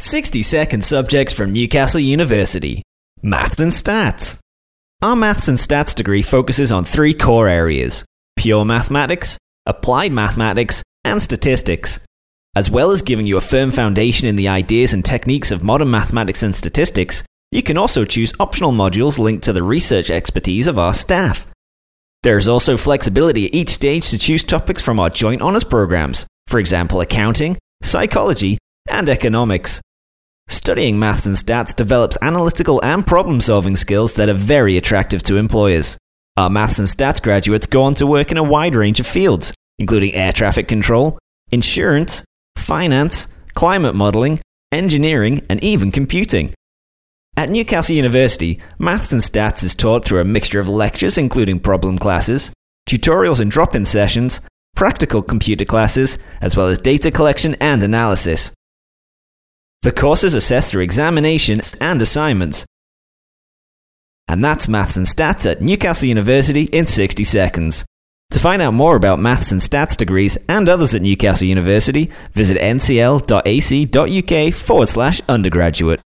60-second subjects from Newcastle University. Maths and Stats. Our Maths and Stats degree focuses on three core areas: pure mathematics, applied mathematics, and statistics. As well as giving you a firm foundation in the ideas and techniques of modern mathematics and statistics, you can also choose optional modules linked to the research expertise of our staff. There is also flexibility at each stage to choose topics from our joint honours programs, for example accounting, psychology, and economics. Studying Maths and Stats develops analytical and problem-solving skills that are very attractive to employers. Our Maths and Stats graduates go on to work in a wide range of fields, including air traffic control, insurance, finance, climate modelling, engineering, and even computing. At Newcastle University, Maths and Stats is taught through a mixture of lectures including problem classes, tutorials and drop-in sessions, practical computer classes, as well as data collection and analysis. The course is assessed through examinations and assignments. And that's Maths and Stats at Newcastle University in 60 seconds. To find out more about Maths and Stats degrees and others at Newcastle University, visit ncl.ac.uk/undergraduate.